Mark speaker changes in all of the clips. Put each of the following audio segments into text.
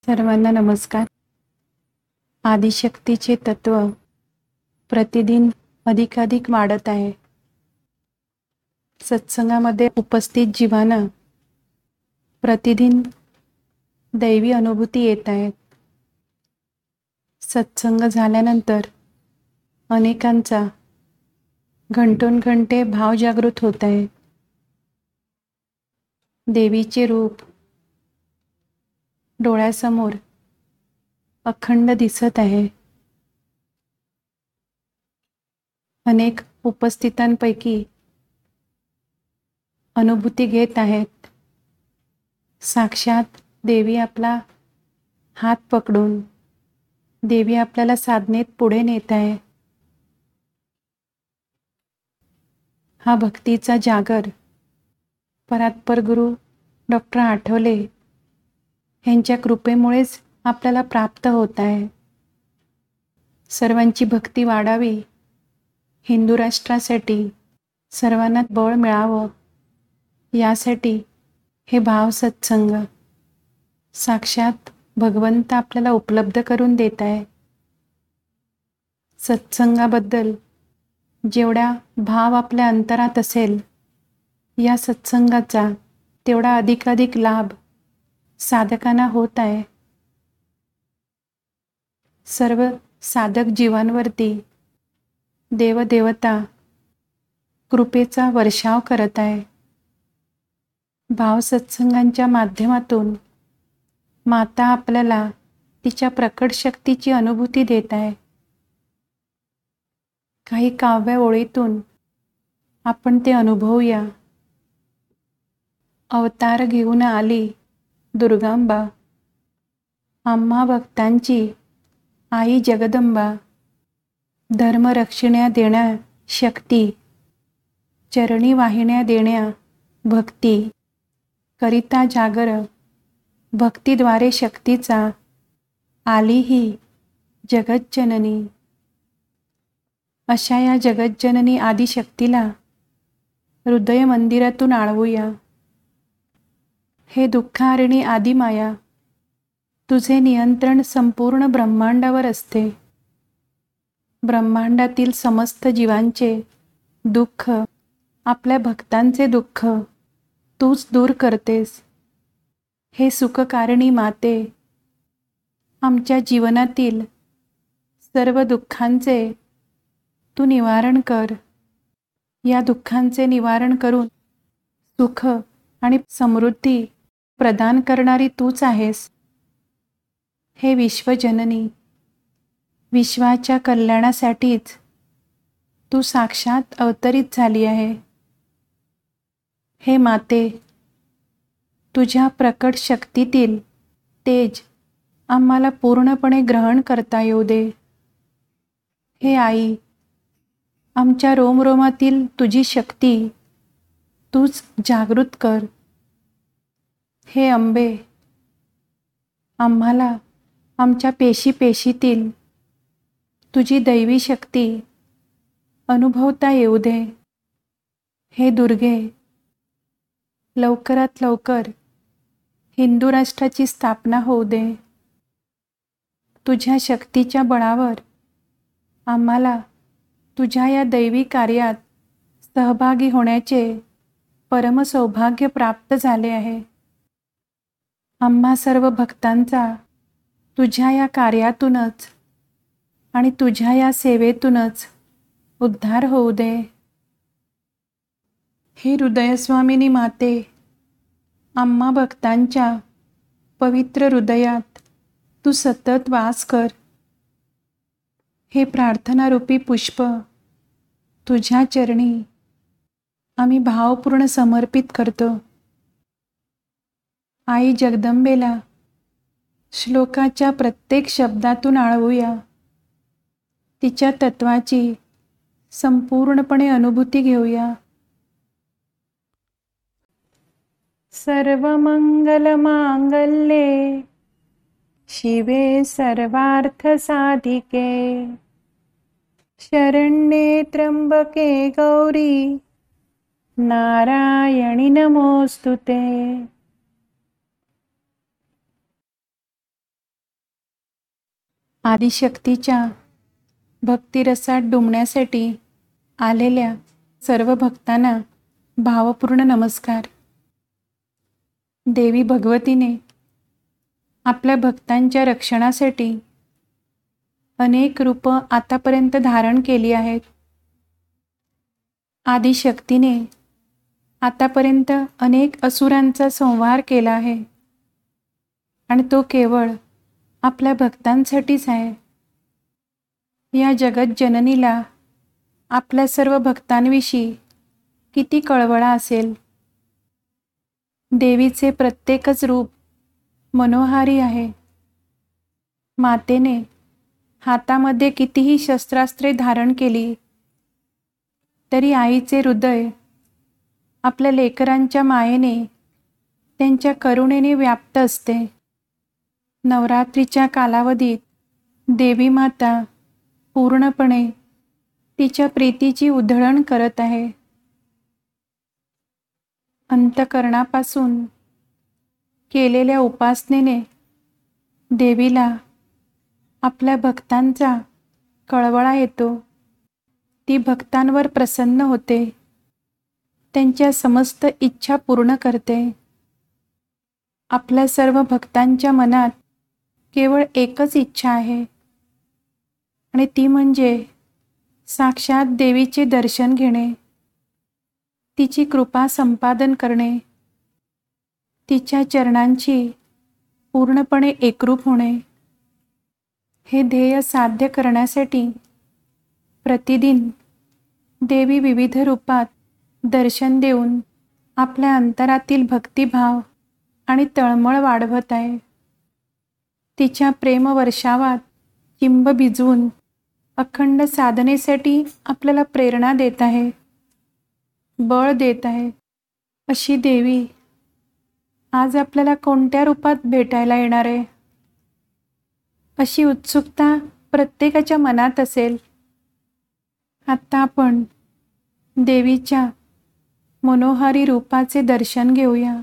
Speaker 1: सर्वांना नमस्कार. आदिशक्तीचे तत्व प्रतिदिन अधिकाधिक वाढत आहे. सत्संगामध्ये उपस्थित जीवांना प्रतिदिन दैवी अनुभूती येत आहेत. सत्संग झाल्यानंतर अनेकांचा घंटोनघंटे भाव जागृत होत आहे. देवीचे रूप डोळ्यासमोर अखंड दिसत आहे. अनेक उपस्थितांपैकी अनुभूती घेत आहेत. साक्षात देवी आपला हात पकडून देवी आपल्याला साधनेत पुढे नेत आहे. हा भक्तीचा जागर परात्पर गुरु डॉक्टर आठवले यांच्या कृपेमुळेच आपल्याला प्राप्त होत आहे. सर्वांची भक्ती वाढावी, हिंदू राष्ट्रासाठी सर्वांना बळ मिळावं, यासाठी हे भाव सत्संग साक्षात भगवंत आपल्याला उपलब्ध करून देत आहे. सत्संगाबद्दल जेवढा भाव आपल्या अंतरात असेल, या सत्संगाचा तेवढा अधिकाधिक लाभ साधकांना होत आहे. सर्व साधक जीवांवरती देवदेवता कृपेचा वर्षाव करत आहे. भाव सत्संगांच्या माध्यमातून माता आपल्याला तिच्या प्रकट शक्तीची अनुभूती देत आहे. काही काव्य ओळीतून आपण ते अनुभवूया. अवतार घेऊन आली दुर्गांबा, आम्हा भक्तांची आई जगदंबा. धर्मरक्षिण्या देण्या शक्ती, चरणी वाहिण्या देण्या भक्ती. करिता जागर भक्तीद्वारे शक्तीचा, आली ही जगज्जननी. अशा या जगज्जननी आदिशक्तीला हृदय मंदिरातून आळवूया. हे दुःखारिणी आदिमाया, तुझे नियंत्रण संपूर्ण ब्रह्मांडावर असते. ब्रह्मांडातील समस्त जीवांचे दुःख, आपल्या भक्तांचे दुःख तूच दूर करतेस. हे सुखकारिणी माते, आमच्या जीवनातील सर्व दुःखांचे तू निवारण कर. या दुःखांचे निवारण करून सुख आणि समृद्धी प्रदान करणारी तूच आहेस. हे विश्वजननी, विश्वाच्या कल्याणासाठीच तू साक्षात अवतरित झाली आहे. हे माते, तुझ्या प्रकट शक्तीतील तेज आम्हाला पूर्णपणे ग्रहण करता येऊ दे. हे आई, आमच्या रोमरोमातील तुझी शक्ती तूच जागृत कर. हे अंबे, आम्हाला आमच्या पेशीपेशीतील तुझी दैवी शक्ती अनुभवता येऊ दे. हे दुर्गे, लवकरात लवकर हिंदू राष्ट्राची स्थापना होऊ दे. तुझ्या शक्तीच्या बळावर आम्हाला तुझ्या या दैवी कार्यात सहभागी होण्याचे परम सौभाग्य प्राप्त झाले आहे. आम्हा सर्व भक्तांचा तुझ्या या कार्यातूनच आणि तुझ्या या सेवेतूनच उद्धार होऊ दे. हे हृदयस्वामिनी माते, आम्हा भक्तांच्या पवित्र हृदयात तू सतत वास कर. हे प्रार्थनारूपी पुष्प तुझ्या चरणी आम्ही भावपूर्ण समर्पित करतो. आई जगदंबेला श्लोकाच्या प्रत्येक शब्दातून आळवूया. तिच्या तत्वाची संपूर्णपणे अनुभूती घेऊया. सर्वमंगलमांगल्ये शिवे सर्वार्थसाधिके, शरण्ये त्र्यंबके गौरी नारायणी नमोस्तुते. आदिशक्तीच्या भक्तिरसात डुंबण्यासाठी आलेल्या सर्व भक्तांना भावपूर्ण नमस्कार. देवी भगवतीने आपल्या भक्तांच्या रक्षणासाठी अनेक रूपं आतापर्यंत धारण केली आहेत. आदिशक्तीने आतापर्यंत अनेक असुरांचा संहार केला आहे आणि तो केवळ आपल्या भक्तांसाठीच आहे. या जगत जननीला आपल्या सर्व भक्तांविषयी किती कळवळा असेल. देवीचे प्रत्येकच रूप मनोहारी आहे. मातेने हातामध्ये कितीही शस्त्रास्त्रे धारण केली तरी आईचे हृदय आपल्या लेकरांच्या मायेने, त्यांच्या करुणेने व्याप्त असते. नवरात्रीच्या कालावधीत देवी माता पूर्णपणे तिच्या प्रीतीची उधळण करत आहे. अंतःकरणापासून केलेल्या उपासनेने देवीला आपल्या भक्तांचा कळवळा येतो. ती भक्तांवर प्रसन्न होते, त्यांच्या समस्त इच्छा पूर्ण करते. आपल्या सर्व भक्तांच्या मनात केवळ एकच इच्छा आहे आणि ती म्हणजे साक्षात देवीचे दर्शन घेणे, तिची कृपा संपादन करणे, तिच्या चरणांची पूर्णपणे एकरूप होणे. हे ध्येय साध्य करण्यासाठी प्रतिदिन देवी विविध रूपात दर्शन देऊन आपल्या अंतरातील भक्तिभाव आणि तळमळ वाढवत आहे. तिच्या प्रेमवर्षावात चिंब भिजवून अखंड साधनेसाठी आपल्याला प्रेरणा देत आहे, बळ देत आहे. अशी देवी आज आपल्याला कोणत्या रूपात भेटायला येणार आहे? अशी उत्सुकता प्रत्येकाच्या मनात असेल. आता आपण देवीच्या मनोहारी रूपाचे दर्शन घेऊया.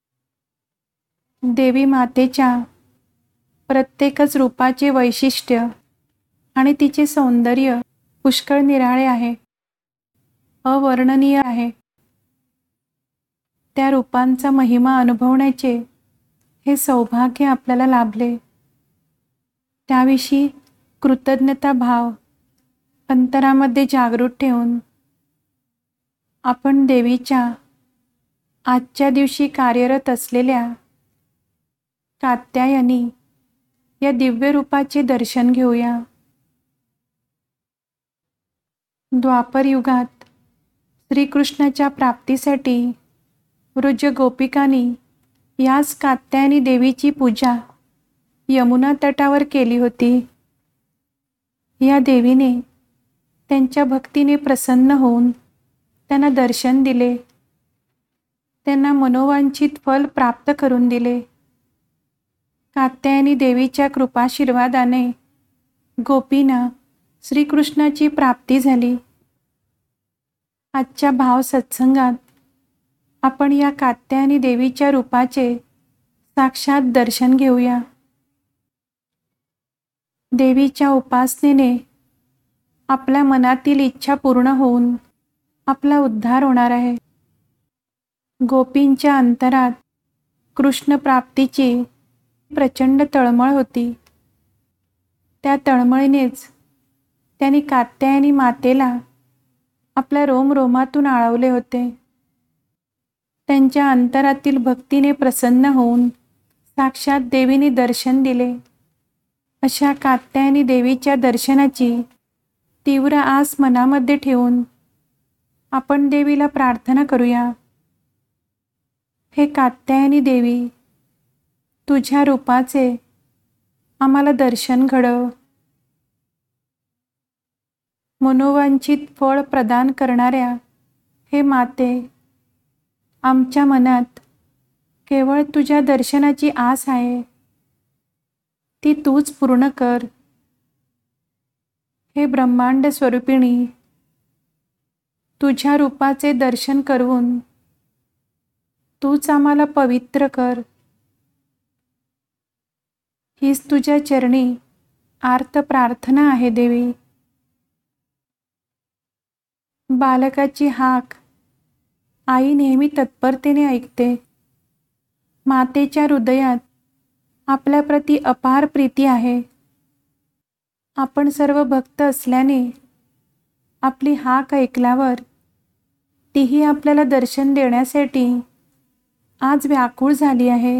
Speaker 1: देवी मातेच्या प्रत्येकच रूपाचे वैशिष्ट्य आणि तिचे सौंदर्य पुष्कळ निराळे आहे, अवर्णनीय आहे. त्या रूपांचा महिमा अनुभवण्याचे हे सौभाग्य आपल्याला लाभले. त्याविषयी कृतज्ञता भाव अंतरामध्ये जागृत ठेवून आपण देवीच्या आजच्या दिवशी कार्यरत असलेल्या कात्यायनी या दिव्य रूपाचे दर्शन घेऊया. द्वापर युगात श्रीकृष्णाच्या प्राप्तीसाठी वृज गोपिकांनी याच कात्यायनी देवीची पूजा यमुना तटावर केली होती. या देवीने त्यांच्या भक्तीने प्रसन्न होऊन त्यांना दर्शन दिले, त्यांना मनोवांछित फल प्राप्त करून दिले. कात्यायनी देवीच्या कृपाशीर्वादाने गोपींना श्रीकृष्णाची प्राप्ती झाली. आजच्या भाव सत्संगात आपण या कात्यायनी देवीच्या रूपाचे साक्षात दर्शन घेऊया. देवीच्या उपासनेने आपल्या मनातील इच्छा पूर्ण होऊन आपला उद्धार होणार आहे. गोपींच्या अंतरात कृष्ण प्राप्तीची प्रचंड तळमळ होती. त्या तळमळीनेच त्यांनी कात्यायनी मातेला आपल्या रोमरोमातून आळवले होते. त्यांच्या अंतरातील भक्तीने प्रसन्न होऊन साक्षात देवीने दर्शन दिले. अशा कात्यायनी देवीच्या दर्शनाची तीव्र आस मनामध्ये ठेवून आपण देवीला प्रार्थना करूया. हे कात्यायनी देवी, तुझ्या रूपाचे आम्हाला दर्शन घडव. मनोवांछित फळ प्रदान करणाऱ्या हे माते, आमच्या मनात केवळ तुझ्या दर्शनाची आस आहे, ती तूच पूर्ण कर. हे ब्रह्मांड स्वरूपिणी, तुझ्या रूपाचे दर्शन करून तूच आम्हाला पवित्र कर. हीच तुझ्या चरणी आर्त प्रार्थना आहे देवी. बालकाची हाक आई नेहमी तत्परतेने ऐकते. मातेच्या हृदयात आपल्याप्रती अपार प्रीती आहे. आपण सर्व भक्त असल्याने आपली हाक ऐकल्यावर तीही आपल्याला दर्शन देण्यासाठी आज व्याकुळ झाली आहे.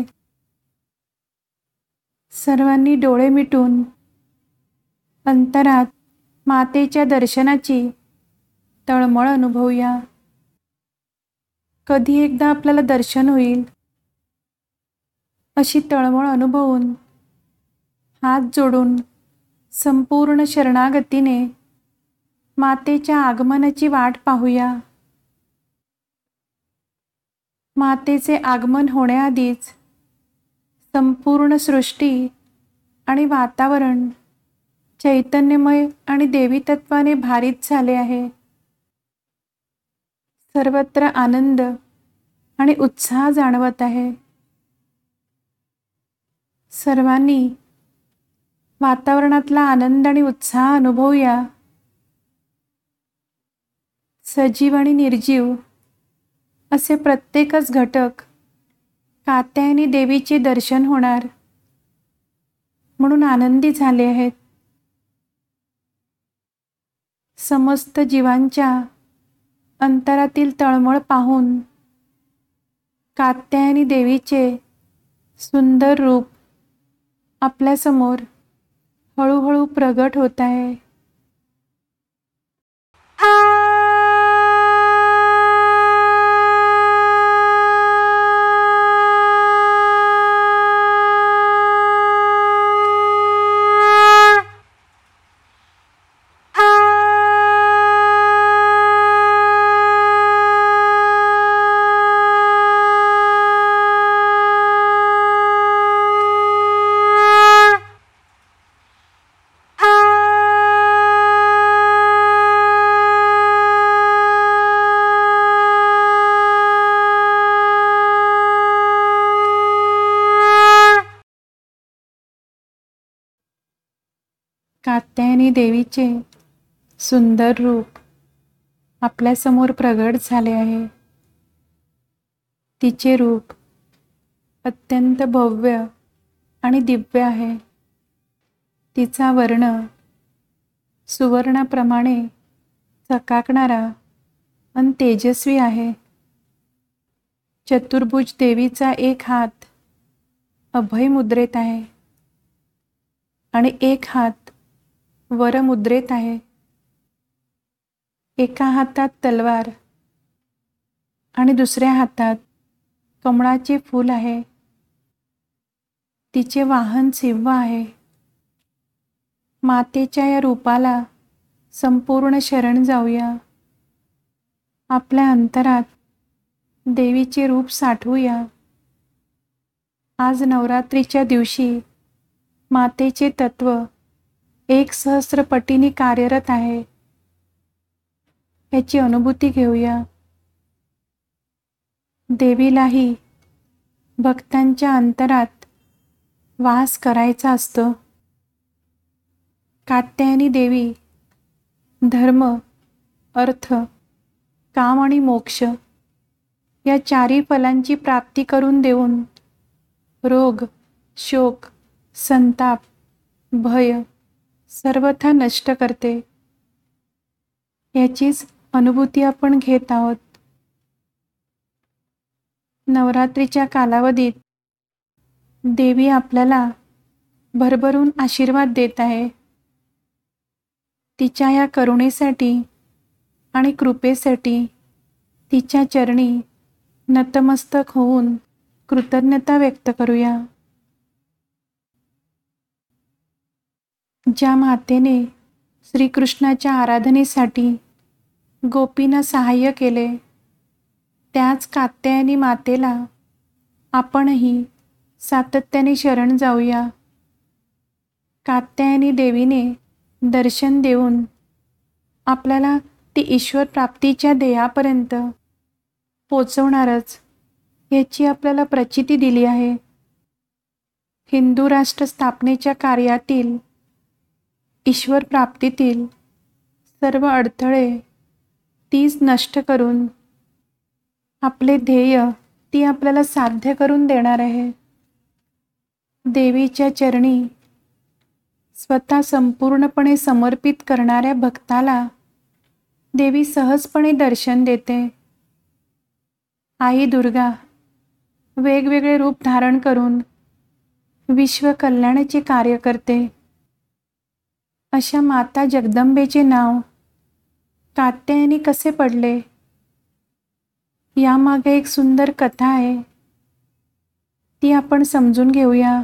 Speaker 1: सर्वांनी डोळे मिटून अंतरात मातेच्या दर्शनाची तळमळ अनुभवूया. कधी एकदा आपल्याला दर्शन होईल अशी तळमळ अनुभवून हात जोडून संपूर्ण शरणागतीने मातेच्या आगमनाची वाट पाहूया. मातेचे आगमन होण्याआधीच संपूर्ण सृष्टी आणि वातावरण चैतन्यमय आणि देवी तत्वाने भारित झाले आहे. सर्वत्र आनंद आणि उत्साह जाणवत आहे. सर्वांनी वातावरणातला आनंद आणि उत्साह अनुभवूया. सजीव आणि निर्जीव असे प्रत्येकच घटक कात्यायनी देवीचे दर्शन होणार म्हणून आनंदी झाले आहेत. समस्त जीवांच्या अंतरातील तळमळ पाहून कात्यायनी देवीचे सुंदर रूप आपल्यासमोर हळूहळू प्रगट होत आहे. कात्यायनी देवीचे सुंदर रूप आपल्यासमोर प्रगट झाले आहे. तिचे रूप अत्यंत भव्य आणि दिव्य आहे. तिचा वर्ण सुवर्णाप्रमाणे चकाकणारा आणि तेजस्वी आहे. चतुर्भुज देवीचा एक हात अभय मुद्रेत आहे आणि एक हात वरमुद्रेत आहे. एका हातात तलवार आणि दुसऱ्या हातात कमळाचे फूल आहे. तिचे वाहन सिंह आहे. मातेच्या या रूपाला संपूर्ण शरण जाऊया. आपल्या अंतरात देवीचे रूप साठवूया. आज नवरात्रीच्या दिवशी मातेचे तत्व 1,000 पटीने कार्यरत आहे. याची अनुभूती घेऊया. देवीलाही भक्तांच्या अंतरात वास करायचा असतो. कात्यायनी देवी धर्म, अर्थ, काम आणि मोक्ष या चारी फलांची प्राप्ती करून देऊन रोग, शोक, संताप, भय सर्वथा नष्ट करते. याचीच अनुभूती आपण घेत आहोत. नवरात्रीच्या कालावधीत देवी आपल्याला भरभरून आशीर्वाद देत आहे. तिच्या या करुणेसाठी आणि कृपेसाठी तिच्या चरणी नतमस्तक होऊन कृतज्ञता व्यक्त करूया. ज्या मातेने श्रीकृष्णाच्या आराधनेसाठी गोपींना सहाय्य केले, त्याच कात्यायनी मातेला आपणही सातत्याने शरण जाऊया. कात्यायनी देवीने दर्शन देऊन आपल्याला ती ईश्वर प्राप्तीच्या ध्येयापर्यंत पोचवणारच याची आपल्याला प्रचिती दिली आहे. हिंदू राष्ट्र स्थापनेच्या कार्यातील ईश्वर प्राप्तीतील सर्व अडथळे तीच नष्ट करून आपले ध्येय ती आपल्याला साध्य करून देणार आहे. देवीच्या चरणी स्वतः संपूर्णपणे समर्पित करणाऱ्या भक्ताला देवी सहजपणे दर्शन देते. आई दुर्गा वेगवेगळे रूप धारण करून विश्व कल्याणाचे कार्य करते. अशा माता जगदंबेचे नाव कात्यायनी कसे पडले, यामागे एक सुंदर कथा आहे. ती आपण समजून घेऊया.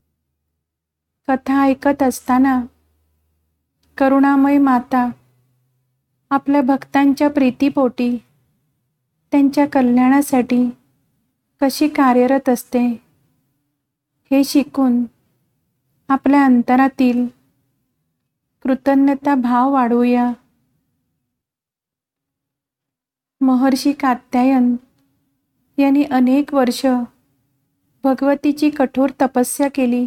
Speaker 1: कथा ऐकत असताना करुणामय माता आपल्या भक्तांच्या प्रीतीपोटी त्यांच्या कल्याणासाठी कशी कार्यरत असते हे शिकून आपल्या अंतरातील कृतज्ञता भाव वाढवूया. महर्षी कात्यायन यांनी अनेक वर्ष भगवतीची कठोर तपस्या केली.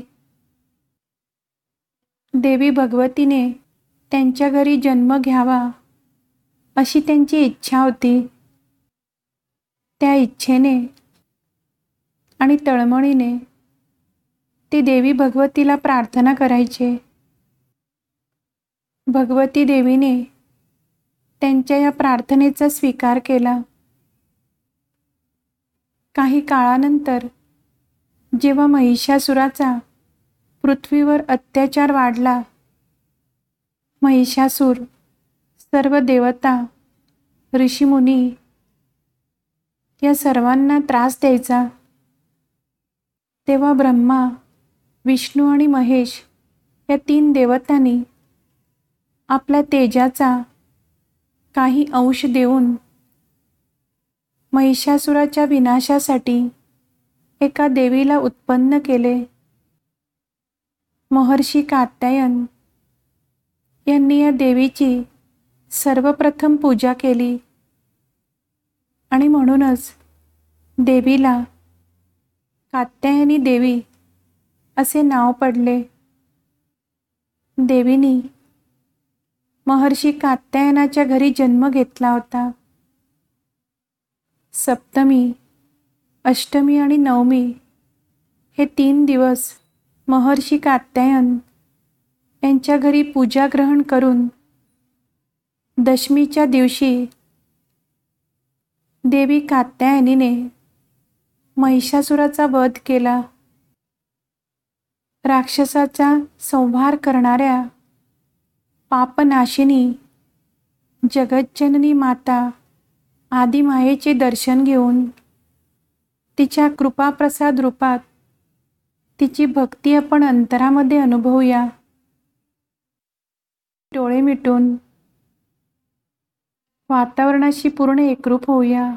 Speaker 1: देवी भगवतीने त्यांच्या घरी जन्म घ्यावा अशी त्यांची इच्छा होती. त्या इच्छेने आणि तळमळीने ते देवी भगवतीला प्रार्थना करायचे. भगवती देवीने त्यांच्या या प्रार्थनेचा स्वीकार केला. काही काळानंतर जेव्हा महिषासुराचा पृथ्वीवर अत्याचार वाढला, महिषासूर सर्व देवता, ऋषीमुनी या सर्वांना त्रास द्यायचा. तेव्हा ब्रह्मा, विष्णू आणि महेश या 3 देवतांनी आपल्या तेजाचा काही अंश देऊन महिषासुराच्या विनाशासाठी एका देवीला उत्पन्न केले. महर्षी कात्यायन यांनी या देवीची सर्वप्रथम पूजा केली आणि म्हणूनच देवीला कात्यायनी देवी असे नाव पडले. देवीनी महर्षी कात्यायनाच्या घरी जन्म घेतला होता. सप्तमी, अष्टमी आणि नवमी हे 3 दिवस महर्षी कात्यायन यांच्या घरी पूजा ग्रहण करून दशमीच्या दिवशी देवी कात्यायनीने महिषासुराचा वध केला. राक्षसाचा संहार करणाऱ्या पापनाशिनी जगज्जननी माता आदिमायेचे दर्शन घेऊन तिच्या कृपाप्रसाद रूपात तिची भक्ती आपण अंतरामध्ये अनुभवूया. डोळे मिटून वातावरणाशी पूर्ण एकरूप होऊया.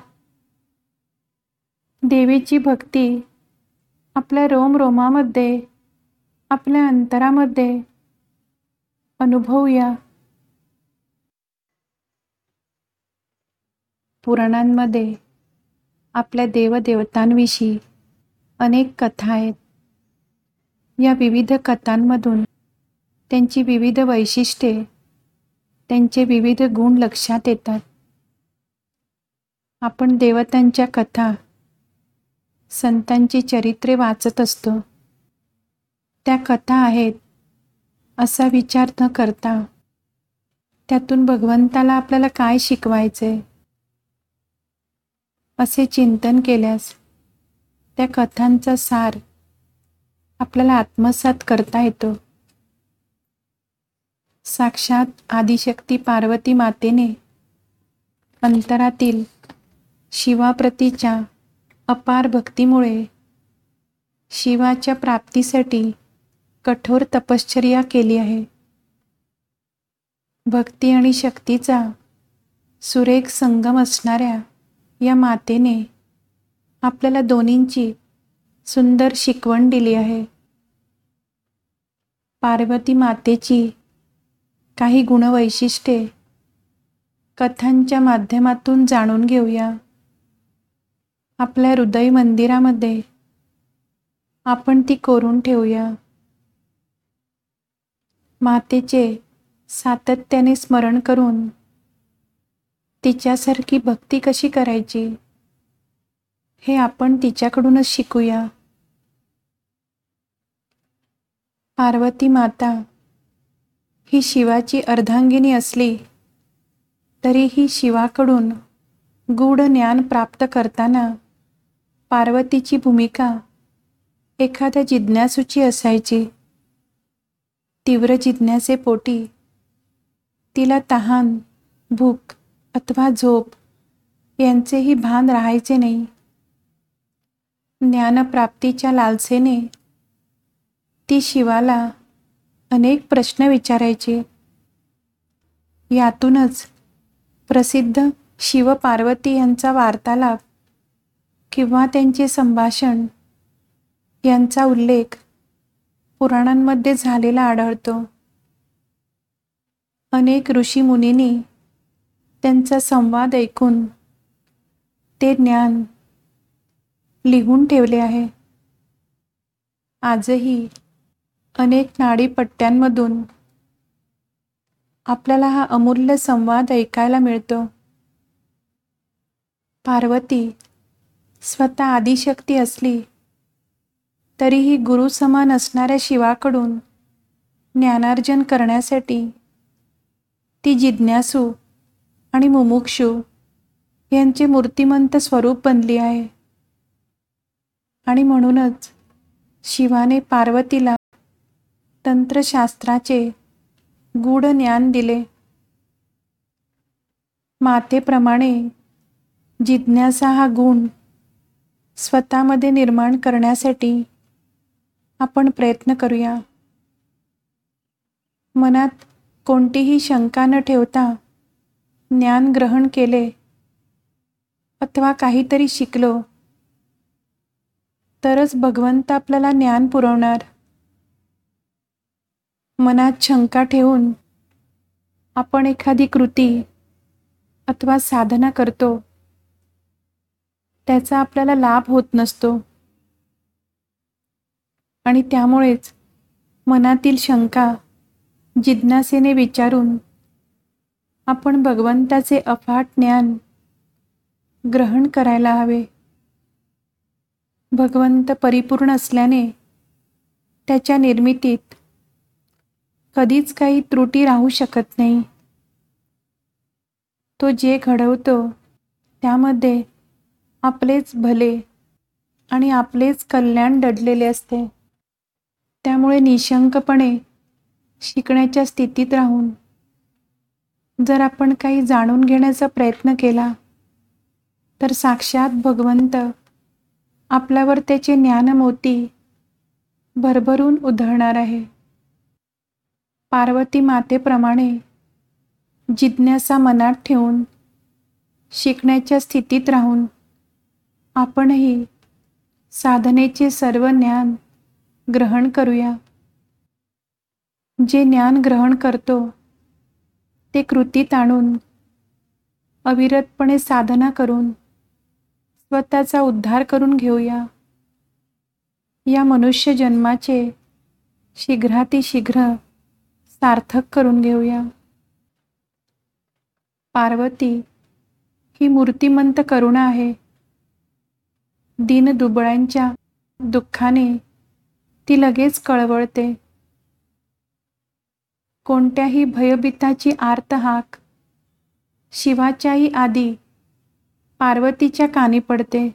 Speaker 1: देवीची भक्ती आपल्या रोमरोमामध्ये, आपल्या अंतरामध्ये अनुभवूया. पुराणांमध्ये आपल्या देवदेवतांविषयी अनेक कथा आहेत. या विविध कथांमधून त्यांची विविध वैशिष्ट्ये, त्यांचे विविध गुण लक्षात येतात. आपण देवतांच्या कथा, संतांची चरित्रे वाचत असतो. त्या कथा आहेत असा विचार न करता त्यातून भगवंताला आपल्याला काय शिकवायचे असे चिंतन केल्यास त्या कथांचा सार आपल्याला आत्मसात करता येतो. साक्षात आदिशक्ती पार्वती मातेने अंतरातील शिवाप्रतीच्या अपार भक्तीमुळे शिवाच्या प्राप्तीसाठी कठोर तपश्चर्या केली आहे. भक्ती आणि शक्तीचा सुरेख संगम असणाऱ्या या मातेने आपल्याला दोन्हींची सुंदर शिकवण दिली आहे. पार्वती मातेची काही गुणवैशिष्ट्ये कथांच्या माध्यमातून जाणून घेऊया. आपल्या हृदय मंदिरामध्ये आपण ती कोरून ठेवूया. मातेचे सातत्याने स्मरण करून तिच्यासारखी भक्ती कशी करायची हे आपण तिच्याकडूनच शिकूया. पार्वती माता ही शिवाची अर्धांगिनी असली तरीही शिवाकडून गूढ ज्ञान प्राप्त करताना पार्वतीची भूमिका एखाद्या जिज्ञासूची असायची. तीव्र जिज्ञासेपोटी तिला तहान, भूक अथवा झोप यांचेही भान राहायचे नाही. ज्ञानप्राप्तीच्या लालसेने ती शिवाला अनेक प्रश्न विचारायची. यातूनच प्रसिद्ध शिव-पार्वती यांचा वार्तालाप किंवा त्यांचे संभाषण यांचा उल्लेख पुराणांमध्ये झालेला आढळतो. अनेक ऋषीमुनींनी त्यांचा संवाद ऐकून ते ज्ञान लिहून ठेवले आहे. आजही अनेक नाडीपट्ट्यांमधून आपल्याला हा अमूल्य संवाद ऐकायला मिळतो. पार्वती स्वतः आदिशक्ती असली तरीही गुरु समान असणाऱ्या शिवाकडून ज्ञानार्जन करण्यासाठी ती जिज्ञासू आणि मुमुक्षू यांचे मूर्तिमंत स्वरूप बनली आहे. आणि म्हणूनच शिवाने पार्वतीला तंत्रशास्त्राचे गूढ ज्ञान दिले. मातेप्रमाणे जिज्ञासा हा गुण स्वतःमध्ये निर्माण करण्यासाठी आपण प्रयत्न करूया. मनात कोणतीही शंका न ठेवता ज्ञान ग्रहण केले अथवा काहीतरी शिकलो तरच भगवंत आपल्याला ज्ञान पुरवणार. मनात शंका ठेवून आपण एखादी कृती अथवा साधना करतो, त्याचा आपल्याला लाभ होत नसतो आणि त्यामुळेच मनातील शंका जिज्ञासेने विचारून आपण भगवंताचे अफाट ज्ञान ग्रहण करायला हवे. भगवंत परिपूर्ण असल्याने त्याच्या निर्मितीत कधीच काही त्रुटी राहू शकत नाही. तो जे घडवतो त्यामध्ये आपलेच भले आणि आपलेच कल्याण दडलेले असते. त्यामुळे निशंकपणे शिकण्याच्या स्थितीत राहून जर आपण काही जाणून घेण्याचा प्रयत्न केला तर साक्षात भगवंत आपल्यावर त्याचे ज्ञानमोती भरभरून उधळणार आहे. पार्वती मातेप्रमाणे जिज्ञासा मनात ठेवून शिकण्याच्या स्थितीत राहून आपणही साधनेचे सर्व ज्ञान ग्रहण करूया. जे ज्ञान ग्रहण करतो ते कृतीत आणून अविरतपणे साधना करून स्वतःचा उद्धार करून घेऊया. या मनुष्य जन्माचे शीघ्रातिशीघ्र सार्थक करून घेऊया. पार्वती ही मूर्तिमंत करुणा आहे. दीनदुबळ्यांच्या दुःखाने ती लगेच कळवळते. कोणत्याही भयभीताची आर्त हाक शिवाच्याही आधी पार्वतीच्या कानी पडते.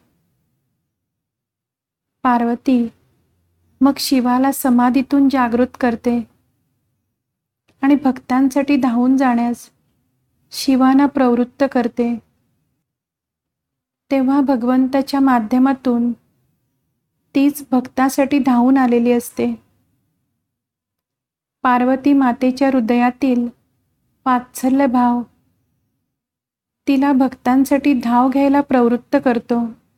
Speaker 1: पार्वती मग शिवाला समाधीतून जागृत करते आणि भक्तांसाठी धावून जाण्यास शिवाना प्रवृत्त करते. तेव्हा भगवंताच्या माध्यमातून तीच भक्तासाठी धावून आलेली असते. पार्वती मातेच्या हृदयातील वात्सल्य भाव तिला भक्तांसाठी धाव घ्यायला प्रवृत्त करतो.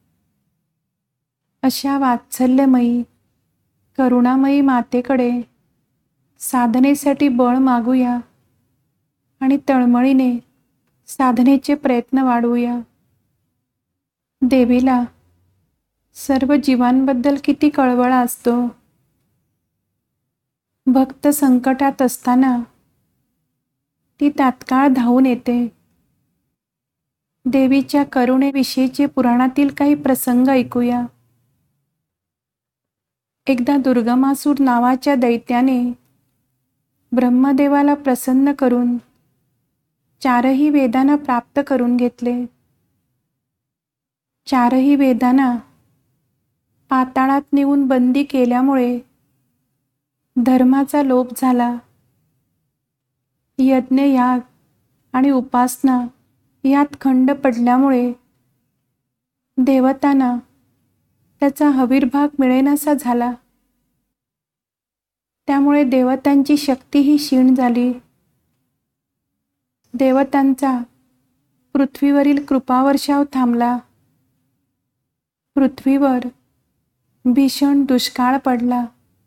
Speaker 1: अशा वात्सल्यमयी करुणामयी मातेकडे साधनेसाठी बळ मागूया आणि तळमळीने साधनेचे प्रयत्न वाढवूया. देवीला सर्व जीवांबद्दल किती कळवळा असतो. भक्त संकटात असताना ती तात्काळ धावून येते. देवीच्या करुणेविषयीचे पुराणातील काही प्रसंग ऐकूया. एकदा दुर्गमासूर नावाच्या दैत्याने ब्रह्मदेवाला प्रसन्न करून चारही वेदांना प्राप्त करून घेतले. चारही वेदांना पाताळात नेऊन बंदी केल्यामुळे धर्माचा लोप झाला. यज्ञ, याग आणि उपासना यात खंड पडल्यामुळे देवतांना त्याचा हविर्भाग मिळेनासा झाला. त्यामुळे देवतांची शक्तीही क्षीण झाली. देवतांचा पृथ्वीवरील कृपावर्षाव थांबला. पृथ्वीवर भीषण दुष्काळ पडला.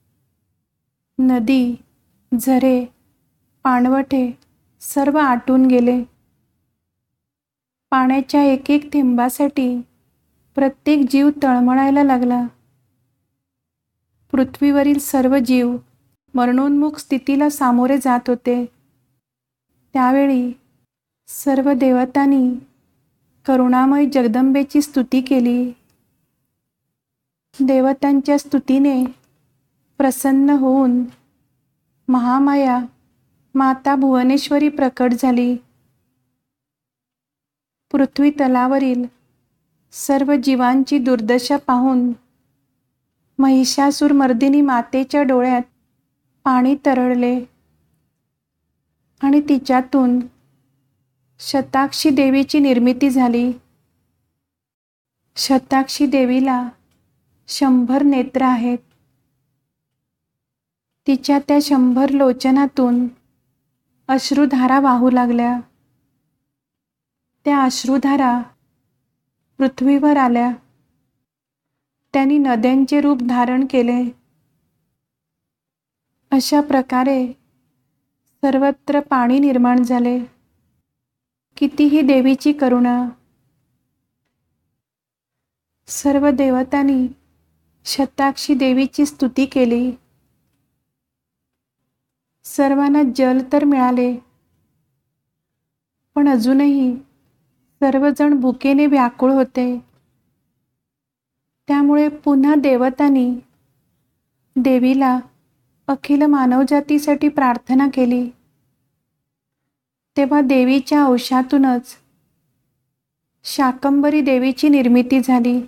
Speaker 1: नदी, झरे, पाणवठे सर्व आटून गेले. पाण्याच्या एक एक थेंबासाठी प्रत्येक जीव तळमळायला लागला. पृथ्वीवरील सर्व जीव मरणोन्मुख स्थितीला सामोरे जात होते. त्यावेळी सर्व देवतांनी करुणामय जगदंबेची स्तुती केली. देवतांच्या स्तुतीने प्रसन्न होऊन महामाया माता भुवनेश्वरी प्रकट झाली. पृथ्वी तलावरील सर्व जीवांची दुर्दशा पाहून महिषासुरमर्दिनी मातेच्या डोळ्यात पाणी तरळले आणि तिच्यातून शताक्षी देवीची निर्मिती झाली. शताक्षी देवीला 100 नेत्र आहेत. तिच्या त्या 100 लोचनातून अश्रुधारा वाहू लागल्या. त्या अश्रुधारा पृथ्वीवर आल्या. त्यांनी नद्यांचे रूप धारण केले. अशा प्रकारे सर्वत्र पाणी निर्माण झाले. कितीही देवीची करुणा! सर्व देवतांनी शताक्षी देवीची स्तुती केली. सर्वांना जल तर मिळाले, पण अजूनही सर्वजण भुकेने व्याकुळ होते. त्यामुळे पुन्हा देवतांनी देवीला अखिल मानवजातीसाठी प्रार्थना केली. तेव्हा देवीच्या अंशातूनच शाकंभरी देवीची निर्मिती झाली.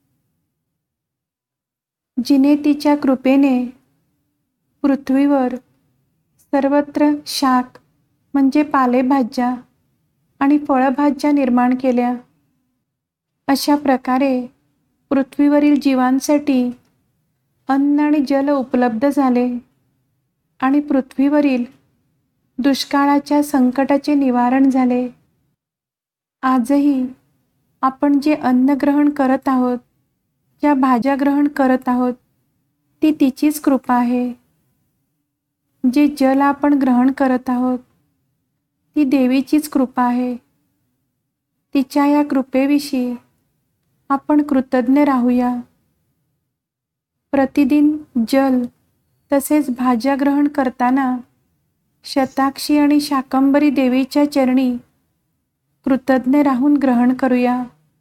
Speaker 1: जिने तिच्या कृपेने पृथ्वीवर सर्वत्र शाक म्हणजे पालेभाज्या आणि फळभाज्या निर्माण केल्या. अशा प्रकारे पृथ्वीवरील जीवांसाठी अन्न आणि जल उपलब्ध झाले आणि पृथ्वीवरील दुष्काळाच्या संकटाचे निवारण झाले. आजही आपण जे अन्न ग्रहण करत आहोत, ज्या भाज्या ग्रहण करत आहोत, ती तिचीच कृपा आहे. जे जल आपण ग्रहण करत आहोत, ती देवीचीच कृपा आहे. तिच्या या कृपेविषयी आपण कृतज्ञ राहूया. प्रतिदिन जल तसेच भाज्या ग्रहण करताना शताक्षी आणि शाकंभरी देवीच्या चरणी कृतज्ञ राहून ग्रहण करूया.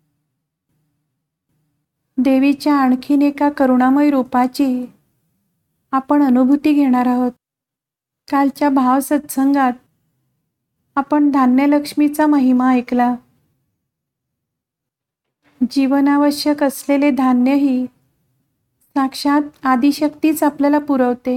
Speaker 1: देवीच्या आणखीन एका करुणामय रूपाची आपण अनुभूती घेणार आहोत. कालच्या भाव सत्संगात आपण धान्यलक्ष्मीचा महिमा ऐकला. जीवनावश्यक असलेले धान्यही साक्षात आदिशक्तीच आपल्याला पुरवते.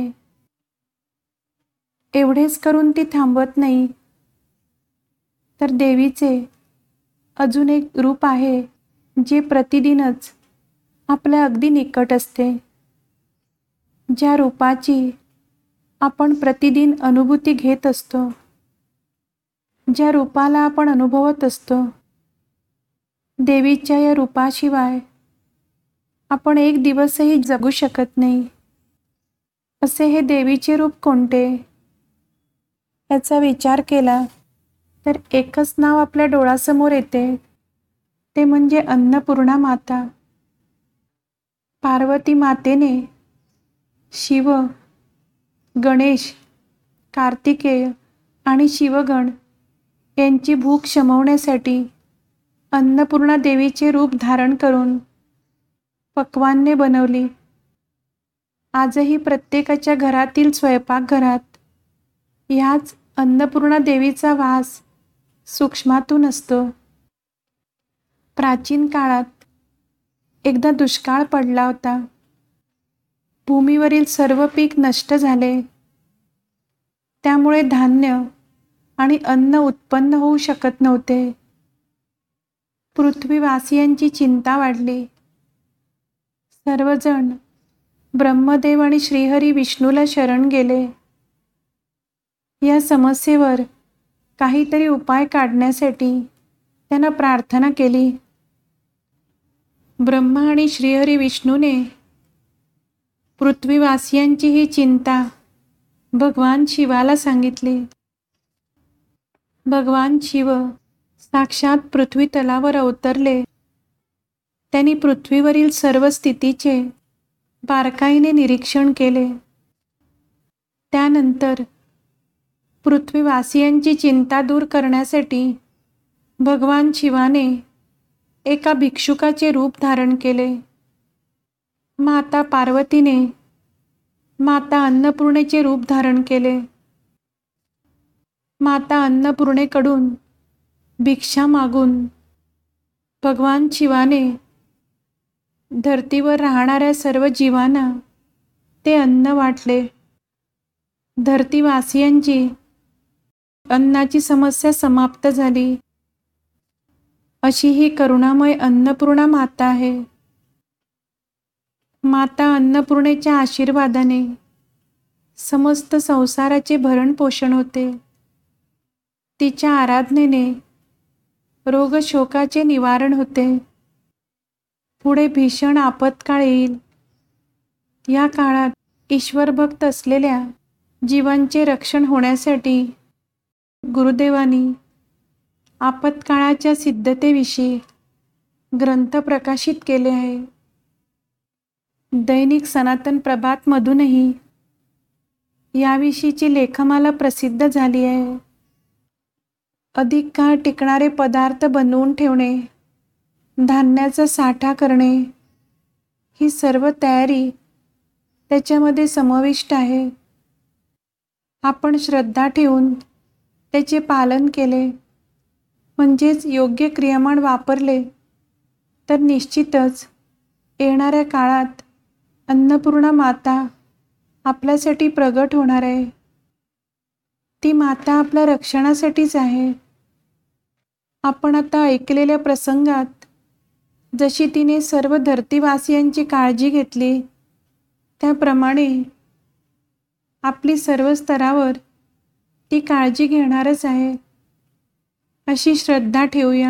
Speaker 1: एवढेच करून ती थांबवत नाही, तर देवीचे अजून एक रूप आहे जे प्रतिदिनच आपल्या अगदी निकट असते. ज्या रूपाची आपण प्रतिदिन अनुभूती घेत असतो, ज्या रूपाला आपण अनुभवत असतो, देवीच्या या रूपाशिवाय आपण एक दिवसही जगू शकत नाही. असे हे देवीचे रूप कोणते याचा विचार केला तर एकच नाव आपल्या डोळ्यासमोर येते, ते म्हणजे अन्नपूर्णा माता. पार्वती मातेने शिव, गणेश, कार्तिकेय आणि शिवगण यांची भूक शमवण्यासाठी अन्नपूर्णा देवीचे रूप धारण करून पक्वान्ने बनवली. आजही प्रत्येकाच्या घरातील स्वयंपाकघरात ह्याच अन्नपूर्णा देवीचा वास सूक्ष्मातून असतो. प्राचीन काळात एकदा दुष्काळ पडला होता. भूमीवरील सर्व पीक नष्ट झाले. त्यामुळे धान्य आणि अन्न उत्पन्न होऊ शकत नव्हते. पृथ्वीवासियांची चिंता वाढली. सर्वजण ब्रह्मदेव आणि श्रीहरी विष्णूला शरण गेले. या समस्येवर काहीतरी उपाय काढण्यासाठी त्यांना प्रार्थना केली. ब्रह्मा आणि श्रीहरी विष्णूने पृथ्वीवासियांची ही चिंता भगवान शिवाला सांगितली. भगवान शिव साक्षात पृथ्वी तलावर अवतरले. त्यांनी पृथ्वीवरील सर्व स्थितीचे बारकाईने निरीक्षण केले. त्यानंतर पृथ्वीवासियांची चिंता दूर करण्यासाठी भगवान शिवाने एका भिक्षुकाचे रूप धारण केले. माता पार्वतीने माता अन्नपूर्णेचे रूप धारण केले. माता अन्नपूर्णेकडून भिक्षा मागून भगवान शिवाने धर्तीवर राहणाऱ्या सर्व जीवांना ते अन्न वाटले. धर्तीवासियांची अन्नाची समस्या समाप्त झाली. अशी ही करुणामय अन्नपूर्णा माता आहे. माता अन्नपूर्णेच्या आशीर्वादाने समस्त संसाराचे भरण पोषण होते. तिच्या आराधनेने रोगशोकाचे निवारण होते. पुढे भीषण आपत्काळ येईल. या काळात ईश्वरभक्त असलेल्या जीवांचे रक्षण होण्यासाठी गुरुदेवांनी आपत्काळाच्या सिद्धतेविषयी ग्रंथ प्रकाशित केले आहे. दैनिक सनातन प्रभातमधूनही याविषयीची लेखमाला प्रसिद्ध झाली आहे. अधिक काळ टिकणारे पदार्थ बनवून ठेवणे, धान्याचा साठा करणे, ही सर्व तयारी त्याच्यामध्ये समाविष्ट आहे. आपण श्रद्धा ठेवून त्याचे पालन केले, म्हणजेच योग्य क्रियामान वापरले, तर निश्चितच येणाऱ्या काळात अन्नपूर्णा माता आपल्यासाठी प्रगट होणार आहे. ती माता आपल्या रक्षणासाठीच आहे. आपण आता ऐकलेल्या प्रसंगात जशी तिने सर्व धर्तीवासियांची काळजी घेतली, त्याप्रमाणे आपली सर्व स्तरावर ती काळजी घेणारच आहे, अशी श्रद्धा ठेवूया.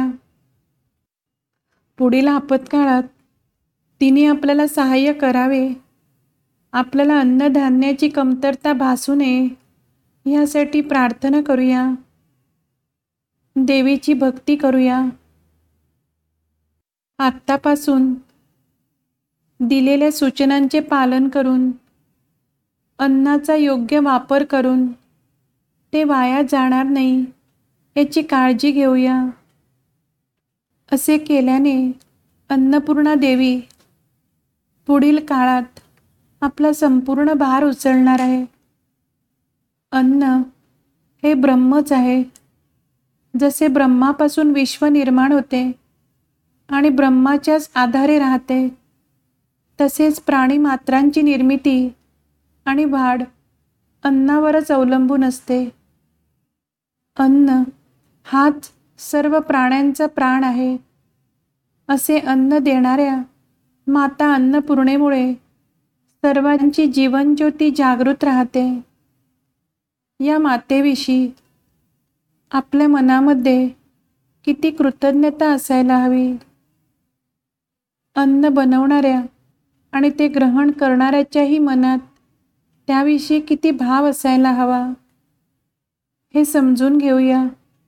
Speaker 1: पुढील आपत्काळात तिने आपल्याला सहाय्य करावे. आपल्याला अन्नधान्याची कमतरता भासू नये यासाठी प्रार्थना करूया. देवीची भक्ती करूया. आत्तापासून दिलेल्या सूचनांचे पालन करून, अन्नाचा योग्य वापर करून ते वाया जाणार नाही याची काळजी घेऊया. असे केल्याने अन्नपूर्णा देवी पुढील काळात आपला संपूर्ण भार उचलणार आहे. अन्न हे ब्रह्मच आहे. जसे ब्रह्मापासून विश्व निर्माण होते आणि ब्रह्माच्याच आधारे राहते, तसेच प्राणीमात्रांची निर्मिती आणि वाढ अन्नावरच अवलंबून असते. अन्न हाच सर्व प्राण्यांचा प्राण आहे. असे अन्न देणाऱ्या माता अन्नपूर्णेमुळे सर्वांची जीवनज्योती जागृत राहते. या मातेविषयी आपल्या मनामध्ये किती कृतज्ञता असायला हवी. अन्न बनवणाऱ्या आणि ते ग्रहण करणाऱ्याच्याही मनात त्याविषयी किती भाव असायला हवा, हे समजून घेऊया.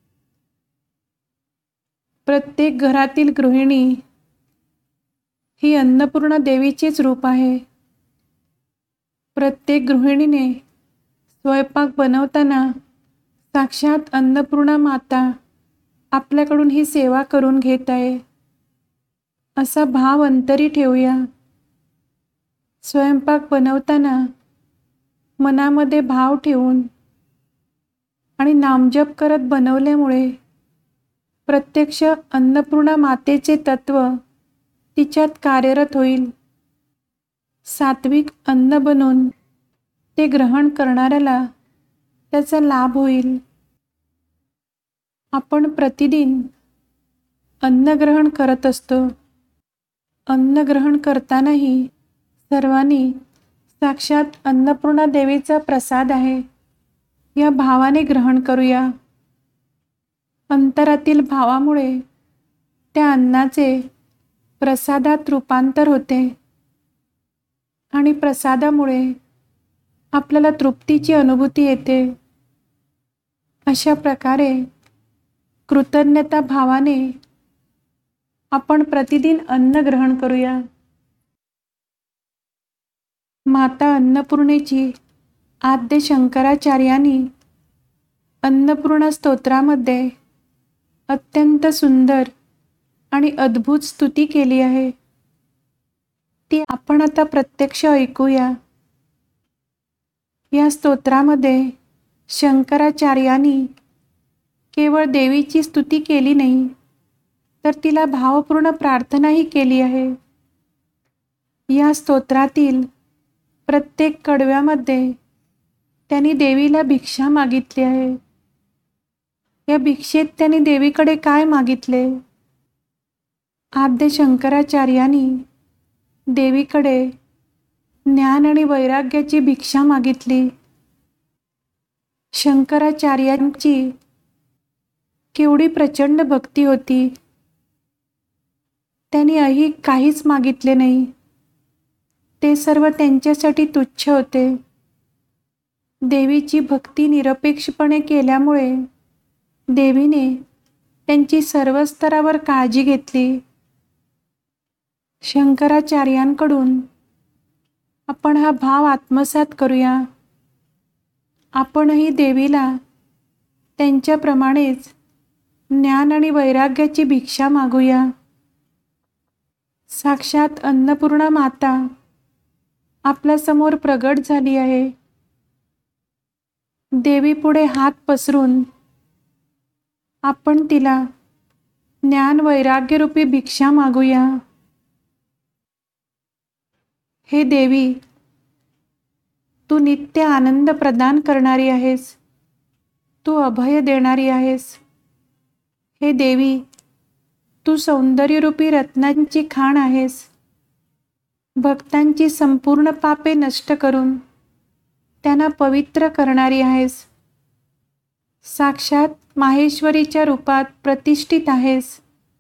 Speaker 1: प्रत्येक घरातील गृहिणी ही अन्नपूर्णा देवीचेच रूप आहे. प्रत्येक गृहिणीने स्वयंपाक बनवताना साक्षात अन्नपूर्णा माता आपल्याकडून ही सेवा करून घेत आहे, असा भाव अंतरी ठेवूया. स्वयंपाक बनवताना मनामध्ये भाव ठेवून आणि नामजप करत बनवल्यामुळे प्रत्यक्ष अन्नपूर्णा मातेचे तत्व तिच्यात कार्यरत होईल. सात्विक अन्न बनून ते ग्रहण करणाऱ्याला त्याचा लाभ होईल. आपण प्रतिदिन अन्न ग्रहण करत असतो. अन्न ग्रहण करतानाही सर्वांनी साक्षात अन्नपूर्णा देवीचा प्रसाद आहे या भावाने ग्रहण करूया. अंतरातील भावामुळे त्या अन्नाचे प्रसादात रूपांतर होते आणि प्रसादामुळे आपल्याला तृप्तीची अनुभूती येते. अशा प्रकारे कृतज्ञता भावाने आपण प्रतिदिन अन्न ग्रहण करूया. माता अन्नपूर्णेची आद्य शंकराचार्यांनी अन्नपूर्णा स्तोत्रामध्ये अत्यंत सुंदर आणि अद्भुत स्तुती केली आहे. ती आपण आता प्रत्यक्ष ऐकूया. या स्तोत्रामध्ये शंकराचार्यांनी केवळ देवीची स्तुती केली नाही, तर तिला भावपूर्ण प्रार्थनाही केली आहे. या स्तोत्रातील प्रत्येक कडव्यामध्ये त्यांनी देवीला भिक्षा मागितली आहे. या भिक्षेत त्यांनी देवीकडे काय मागितले? आद्य शंकराचार्यांनी देवीकडे ज्ञान आणि वैराग्याची भिक्षा मागितली. शंकराचार्यांची केवढी प्रचंड भक्ती होती. त्यांनी ऐहिक काहीच मागितले नाही. ते सर्व त्यांच्यासाठी तुच्छ होते. देवीची भक्ती निरपेक्षपणे केल्यामुळे देवीने त्यांची सर्व स्तरावर काळजी घेतली. शंकराचार्यांकडून आपण हा भाव आत्मसात करूया. आपणही देवीला त्यांच्याप्रमाणेच ज्ञान आणि वैराग्याची भिक्षा मागूया. साक्षात अन्नपूर्णा माता आपल्यासमोर प्रगट झाली आहे. देवीपुढे हात पसरून आपण तिला ज्ञान वैराग्यरूपी भिक्षा मागूया. हे देवी, तू नित्य आनंद प्रदान करणारी आहेस. तू अभय देणारी आहेस. हे देवी, तू सौंदर्यरूपी रत्नांची खाण आहेस. भक्तांची संपूर्ण पापे नष्ट करून त्यांना पवित्र करणारी आहेस. साक्षात माहेश्वरीच्या रूपात प्रतिष्ठित आहेस.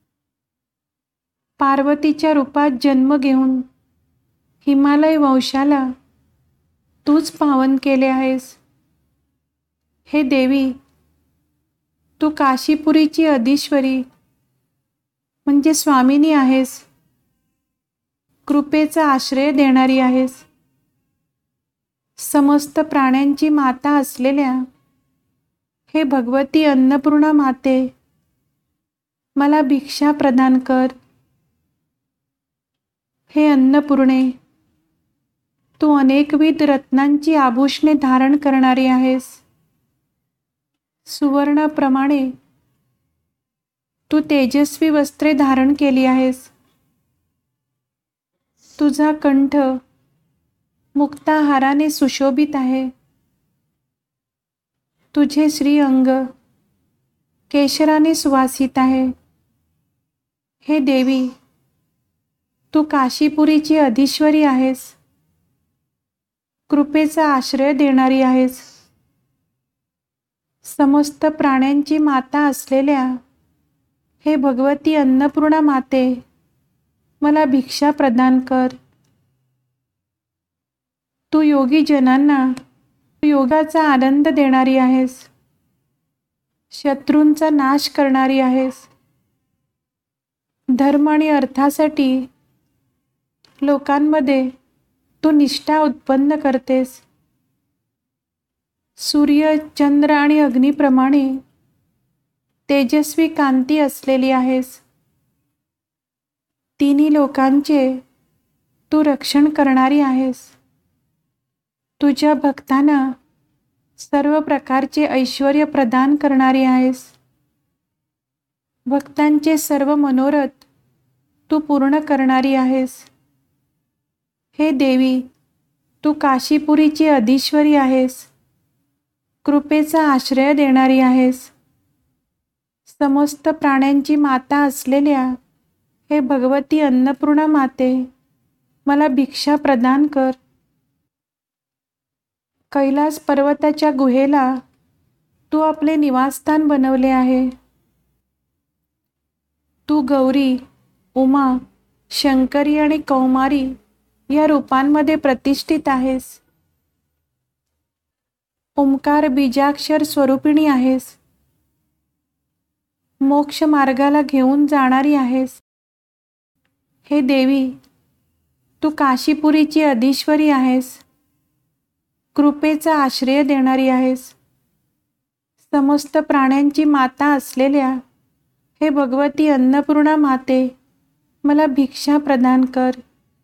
Speaker 1: पार्वतीच्या रूपात जन्म घेऊन हिमालय वंशाला तूच पावन केले आहेस. हे देवी, तू काशीपुरीची अधीश्वरी म्हणजे स्वामिनी आहेस. कृपेचा आश्रय देणारी आहेस. समस्त प्राण्यांची माता असलेल्या हे भगवती अन्नपूर्णा माते, मला भिक्षा प्रदान कर. हे अन्नपूर्णे, तू अनेकविध रत्नांची आभूषणे धारण करणारी आहेस. सुवर्णाप्रमाणे तू तेजस्वी वस्त्रे धारण केली आहेस. तुझा कंठ मुक्ताहाराने सुशोभित आहे. तुझे श्रीअंग केशराने सुवासित आहे. हे देवी, तू काशीपुरीची अधीश्वरी आहेस. कृपेचा आश्रय देणारी आहेस. समस्त प्राण्यांची माता असलेल्या हे भगवती अन्नपूर्णा माते, मला भिक्षा प्रदान कर. तू योगी जनांना योगाचा आनंद देणारी आहेस. शत्रूंचा नाश करणारी आहेस. धर्म आणि अर्थासाठी लोकांमध्ये तू निष्ठा उत्पन्न करतेस. सूर्य, चंद्र आणि अग्नीप्रमाणे तेजस्वी कांती असलेली आहेस. तिन्ही लोकांचे तू रक्षण करणारी आहेस. तुझ्या भक्तांना सर्व प्रकारचे ऐश्वर्य प्रदान करणारी आहेस. भक्तांचे सर्व मनोरथ तू पूर्ण करणारी आहेस. हे देवी, तू काशीपुरीची अधीश्वरी आहेस. कृपेचा आश्रय देणारी आहेस. समस्त प्राण्यांची माता असलेल्या हे भगवती अन्नपूर्णा माते, मला भिक्षा प्रदान कर. कैलास पर्वताच्या गुहेला तू आपले निवासस्थान बनवले आहे. तू गौरी, उमा, शंकरी आणि कौमारी या रूपांमध्ये प्रतिष्ठित आहेस. ओंकार बीजाक्षर स्वरूपिणी आहेस. मोक्ष मार्गाला घेऊन जाणारी आहेस. हे देवी, तू काशीपुरीची अधीश्वरी आहेस. कृपेचा आश्रय देणारी आहेस. समस्त प्राण्यांची माता असलेल्या हे भगवती अन्नपूर्णा माते, मला भिक्षा प्रदान कर.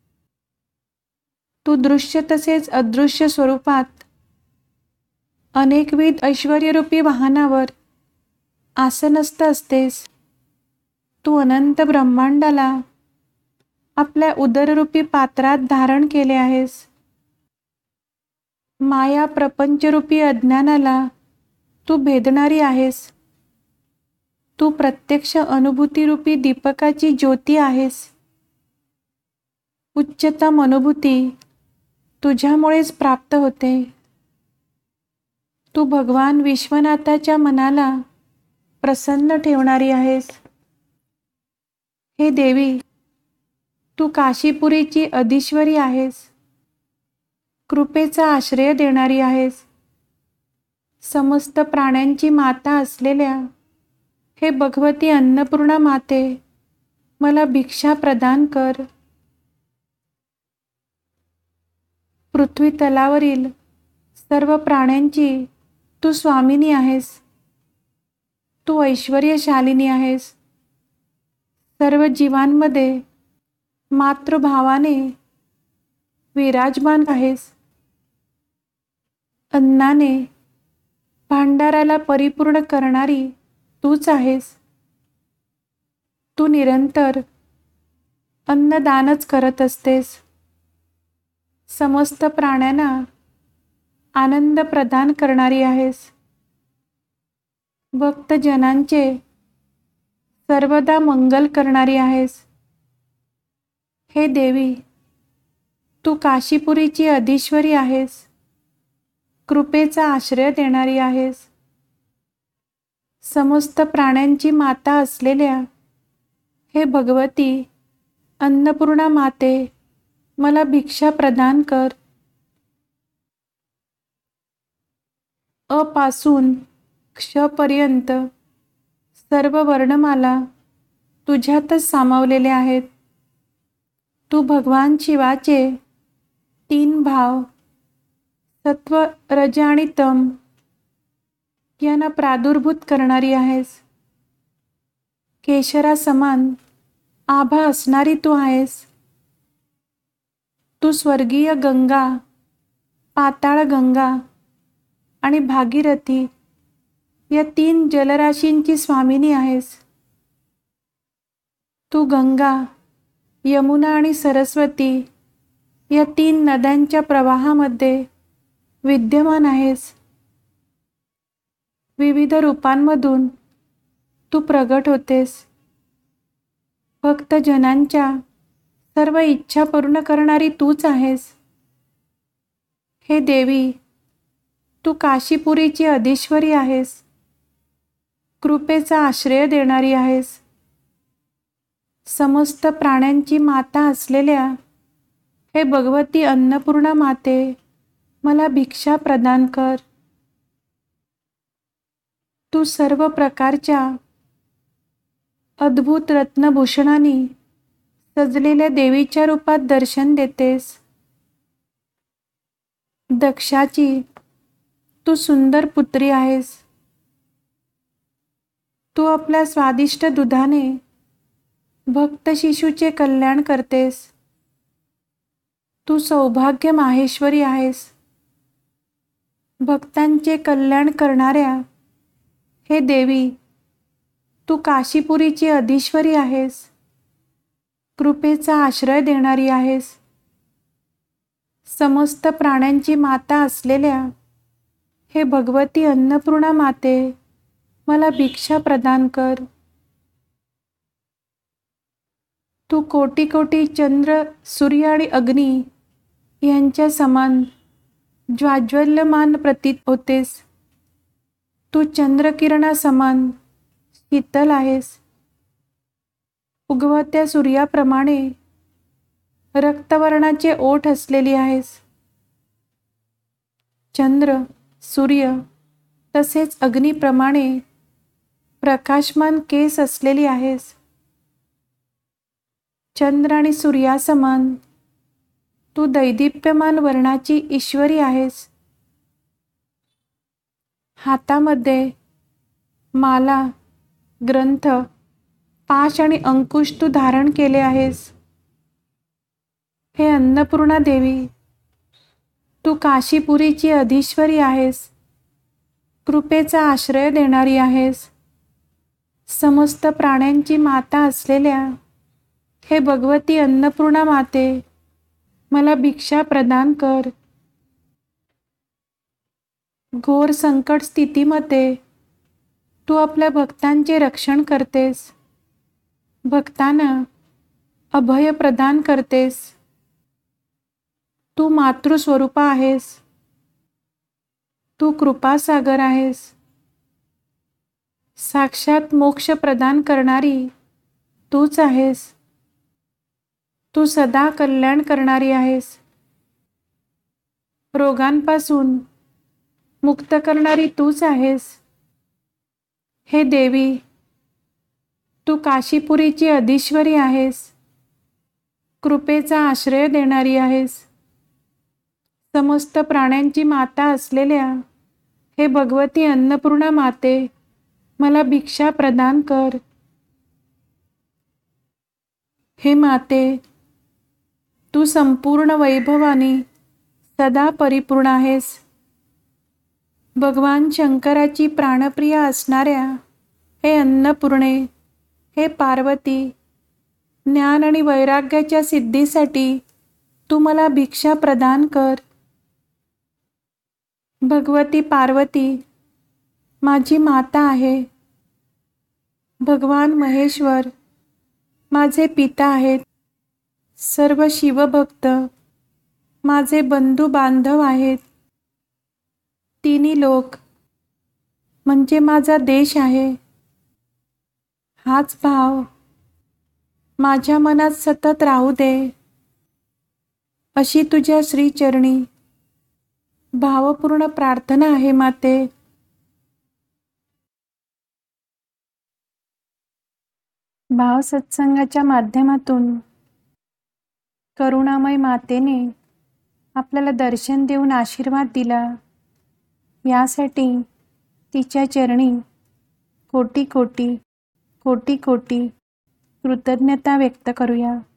Speaker 1: तू दृश्य तसेच अदृश्य स्वरूपात अनेकविध ऐश्वर्यरूपी वाहनावर आसनस्थ असतेस. तू अनंत ब्रह्मांडाला आपल्या उदररूपी पात्रात धारण केले आहेस. माया प्रपंचरूपी अज्ञानाला तू भेदणारी आहेस. तू प्रत्यक्ष अनुभूतीरूपी दीपकाची ज्योती आहेस. उच्चतम अनुभूती तुझ्यामुळेच प्राप्त होते. तू भगवान विश्वनाथाच्या मनाला प्रसन्न ठेवणारी आहेस. हे देवी, तू काशीपुरीची अधीश्वरी आहेस. कृपेचा आश्रय देणारी आहेस. समस्त प्राण्यांची माता असलेल्या हे भगवती अन्नपूर्णा माते, मला भिक्षा प्रदान कर. पृथ्वी तलावरील सर्व प्राण्यांची तू स्वामिनी आहेस. तू ऐश्वर्यशालिनी आहेस. सर्व जीवांमध्ये मातृभावाने विराजमान आहेस. अन्नाने भांडाराला परिपूर्ण करणारी तूच आहेस. तू निरंतर अन्नदानच करत असतेस. समस्त प्राण्यांना आनंद प्रदान करणारी आहेस. भक्तजनांचे सर्वदा मंगल करणारी आहेस. हे देवी, तू काशीपुरीची अधीश्वरी आहेस. कृपेचा आश्रय देणारी आहेस. समस्त प्राण्यांची माता असलेल्या हे भगवती अन्नपूर्णा माते, मला भिक्षा प्रदान कर. अ पासून क्ष पर्यंत सर्व वर्णमाला तुझ्यातच सामावलेले आहेत. तू भगवान शिवाचे 3 भाव सत्व, रज आणि तम यांना प्रादुर्भूत करणारी आहेस. केशरा समान आभा असणारी तू आहेस. तू स्वर्गीय गंगा, पाताळ गंगा आणि भागीरथी या 3 जलराशींची स्वामिनी आहेस. तू गंगा, यमुना आणि सरस्वती या 3 नद्यांच्या प्रवाहामध्ये विद्यमान आहेस. विविध रूपांमधून तू प्रगट होतेस. भक्तजनांच्या सर्व इच्छा पूर्ण करणारी तूच आहेस. हे देवी, तू काशीपुरीची अधीश्वरी आहेस. कृपेचा आश्रय देणारी आहेस. समस्त प्राण्यांची माता असलेल्या हे भगवती अन्नपूर्णा माते, मला भिक्षा प्रदान कर. तू सर्व प्रकारच्या अद्भुत रत्नभूषणांनी सजलेल्या देवीच्या रूपात दर्शन देतेस. दक्षाची तू सुंदर पुत्री आहेस. तू आपल्या स्वादिष्ट दुधाने भक्त शिशूचे कल्याण करतेस. तू सौभाग्य माहेश्वरी आहेस. भक्तांचे कल्याण करणाऱ्या हे देवी, तू काशीपुरीची अधीश्वरी आहेस. कृपेचा आश्रय देणारी आहेस. समस्त प्राण्यांची माता असलेल्या हे भगवती अन्नपूर्णा माते, मला भिक्षा प्रदान कर. तू कोटी कोटी चंद्र, सूर्य आणि अग्नी यांच्या समान ज्वाज्वल्यमान प्रतीत होतेस. तू चंद्रकिरणा समान शीतल आहेस. उगवत्या सूर्याप्रमाणे रक्तवर्णाचे ओठ असलेली आहेस. चंद्र, सूर्य तसेच अग्नीप्रमाणे प्रकाशमान केस असलेली आहेस. चंद्र आणि सूर्यासमान तू दैदिप्यमान वर्णाची ईश्वरी आहेस. हातामध्ये माला, ग्रंथ, पाश आणि अंकुश तू धारण केले आहेस. हे अन्नपूर्णा देवी, तू काशीपुरीची अधीश्वरी आहेस. कृपेचा आश्रय देणारी आहेस. समस्त प्राण्यांची माता असलेल्या हे भगवती अन्नपूर्णा माते, मला भिक्षा प्रदान कर. घोर संकट स्थितीमध्ये तू आपल्या भक्तांचे रक्षण करतेस. भक्तांना अभय प्रदान करतेस. तू मातृस्वरूपा आहेस. तू कृपासागर आहेस. साक्षात मोक्ष प्रदान करणारी तूच आहेस. तू सदा कल्याण करणारी आहेस. रोगांपासून मुक्त करणारी तूच आहेस. हे देवी, तू काशीपुरीची अधीश्वरी आहेस. कृपेचा आश्रय देणारी आहेस. समस्त प्राण्यांची माता असलेल्या हे भगवती अन्नपूर्णा माते, मला भिक्षा प्रदान कर. हे माते, तू संपूर्ण वैभवाने सदा परिपूर्ण आहेस. भगवान शंकराची प्राणप्रिया असणाऱ्या हे अन्नपूर्णे, हे पार्वती, ज्ञान आणि वैराग्याच्या सिद्धीसाठी तू मला भिक्षा प्रदान कर. भगवती पार्वती माझी माता आहे. भगवान महेश्वर माझे पिता आहेत. सर्व शिवभक्त माझे बंधू बांधव आहेत. तिन्ही लोक म्हणजे माझा देश आहे. हाच भाव माझ्या मनात सतत राहू दे, अशी तुझ्या श्रीचरणी भावपूर्ण प्रार्थना आहे माते. भाव सत्संगाच्या माध्यमातून करुणामय मातेने आपल्याला दर्शन देऊन आशीर्वाद दिला, यासाठी तिच्या चरणी कोटी कोटी कोटी कोटी कृतज्ञता व्यक्त करूया.